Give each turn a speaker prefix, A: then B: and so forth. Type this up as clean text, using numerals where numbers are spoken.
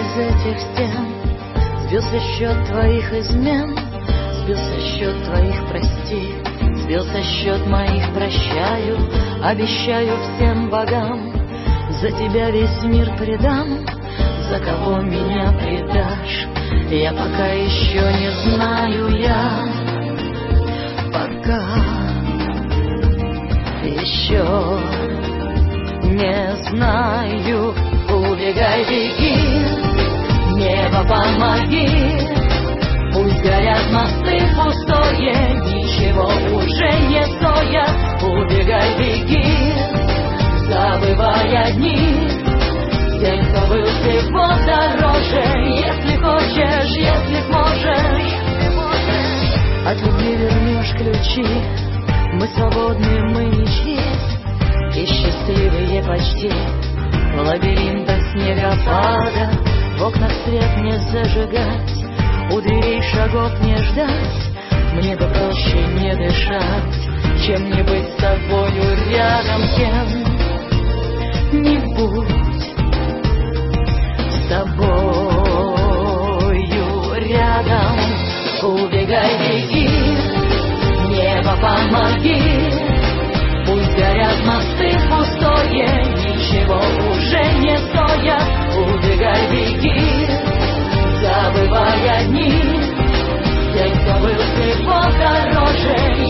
A: из этих стен. Сбился счет твоих измен, сбился счет твоих прости, сбился счет моих прощаю. Обещаю всем богам, за тебя весь мир предам. За кого меня предашь, я пока еще не знаю. Я пока еще не знаю. Убегай, беги, небо помоги. Пусть горят мосты пустое, ничего уже не стоят. Убегай, беги, забывая дни тех, кто был всего дороже. Если хочешь, если сможешь, от любви вернешь ключи. Мы свободны, мы ничьи и счастливые почти. В лабиринтах снегопада в окнах свет не зажигать, у дверей шагов не ждать. Мне бы проще не дышать, чем не быть с тобою рядом. Кем-нибудь с тобою рядом. Убегай, беги, небо помоги. Пусть горят мосты пустое, ничего уже не стоят. Убегай, беги, забывая дни тех, кто был всего дороже.